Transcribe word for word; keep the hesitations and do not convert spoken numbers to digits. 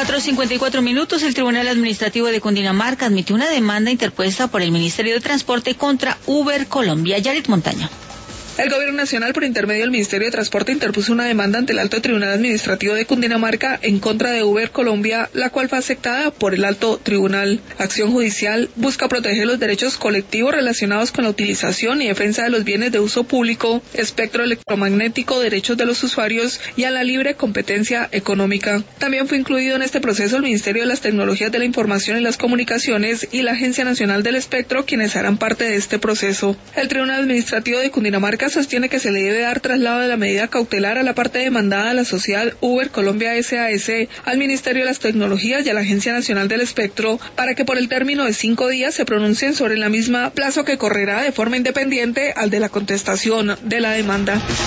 cuatro cincuenta y cuatro minutos, el Tribunal Administrativo de Cundinamarca admitió una demanda interpuesta por el Ministerio de Transporte contra Uber Colombia. Yarit Montaño. El Gobierno Nacional, por intermedio del Ministerio de Transporte, interpuso una demanda ante el Alto Tribunal Administrativo de Cundinamarca en contra de Uber Colombia, la cual fue aceptada por el Alto Tribunal. La acción judicial busca proteger los derechos colectivos relacionados con la utilización y defensa de los bienes de uso público, espectro electromagnético, derechos de los usuarios y a la libre competencia económica. También fue incluido en este proceso el Ministerio de las Tecnologías de la Información y las Comunicaciones y la Agencia Nacional del Espectro, quienes harán parte de este proceso. El Tribunal Administrativo de Cundinamarca sostiene que se le debe dar traslado de la medida cautelar a la parte demandada a la sociedad Uber Colombia S A S, al Ministerio de las Tecnologías y a la Agencia Nacional del Espectro para que por el término de cinco días se pronuncien sobre la misma, plazo que correrá de forma independiente al de la contestación de la demanda.